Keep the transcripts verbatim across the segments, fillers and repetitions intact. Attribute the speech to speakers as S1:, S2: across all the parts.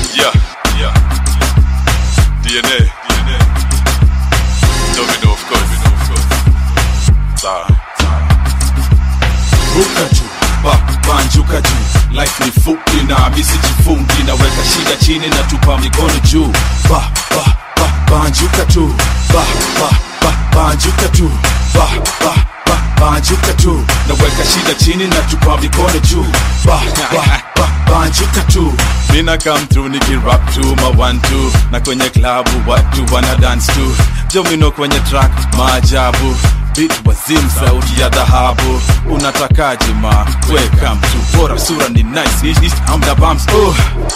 S1: Yeah, yeah. D N A, D N A. Domino, of course, of course. Sawa, sawa.
S2: Ruka juu, ba, banjuka juu. Life ni fupi na misi jifungi. Naweka shida chini na tupa mikono juu. Ba, ba, ba, banjuka tu. Ba, ba, ba, banjuka tu. Ba, ba, ba, banjuka tu. Naweka shida chini na tupa mikono juu. Ba, ba, ba, banjuka tu.
S1: Mina come through niki rap tu ma one two. Na kwenye klabu watu wana dance tu. Domino kwenye track maajabu. Beat wazim sauti ya dhahabu. Unatakaje ma welcome to bora sura ni nice ish ish hamna bumps. Oh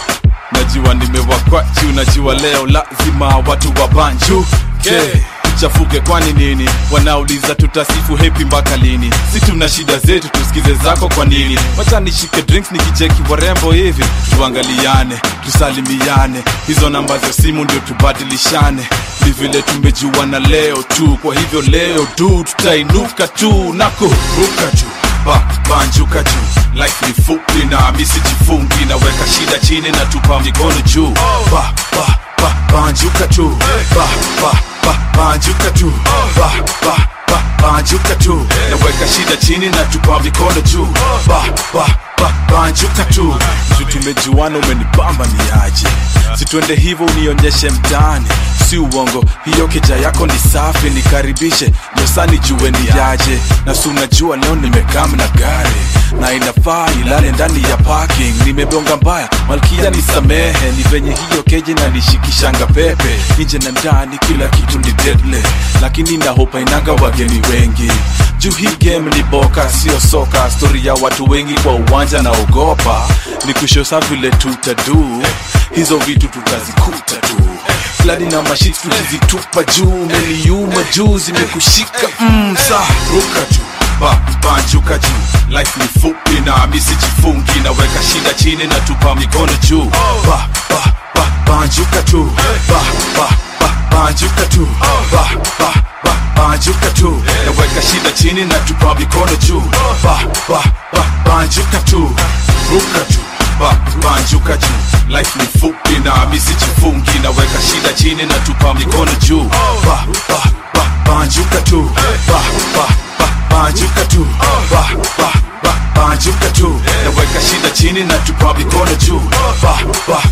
S1: najua nimewakwa juu. Najua leo lazima watu wa banju okay. Chafuke kwani nini? Wanauliza tutasifu happy mpaka lini? Si tuna shida zetu tusikize zako kwa nini? Wacha nishike drinks nikicheki warembo hivi. Tuangaliane, tusalimiane. Hizo namba za simu ndio tubadilishane. Ni vile tumejuana leo tu. Kwa hivyo leo du tutainuka tu. Nako
S2: ruka juu, ba, banjuka juu. Life ni fupi na misi jifungi. Naweka shida chini na tupa mikono juu. Ba, ba, ba, banjuka tu. Ba, ba, ba, banjuka tu. Ba, ba, ba, banjuka tu. Naweka shida chini na tupa mikono juu. Ba, ba, ba, banjuka tu.
S1: Tu tumejuana umenibamba ni aje. Si tuende hivyo unionyeshe mtaani. Si uongo, hiyo keja yako ni safi. Nikaribishe, nyosani juwe ni aje. Na si unajua leo nimekam na gari. Na inafaa ilale ndani ya parking. Nimebonga mbaya, malkia nisamehe. Ni venye hiyo keja na nishikishanga pepe. Nje na ndani kila kitu ni deadly. Lakini na hopa inanga wageni wengi. Juu hii game ni boka, sio soka. Story ya watu wengi kwa uwanja na ogopa. Ni kushosa vile tutadu. Hizo vitu tutazikuta tu. Fladi na mashit tukizitupa juu. Meliuma juu zimekushika mm, saa
S2: ruka juu, ba, banjuka juu. Life ni fupi na misi jifungi. Naweka shida chini na tupa mikono juu. Ba, ba, ba, banjuka tu. Ba, ba, ba, banjuka tu. Ba, ba, ba, banjuka tu. Naweka shida chini na tupa mikono juu. Ba, ba, ba, banjuka tu. Ruka juu, ba, banjuka juu. Life ni fupi na misi jifungi. Naweka shida chini na tupa mikono juu. Ba, ba, ba, banjuka tu. Ba, ba, ba, banjuka tu. Ba, ba, ba, banjuka tu. Naweka shida chini na tupa mikono juu. Ba, ba,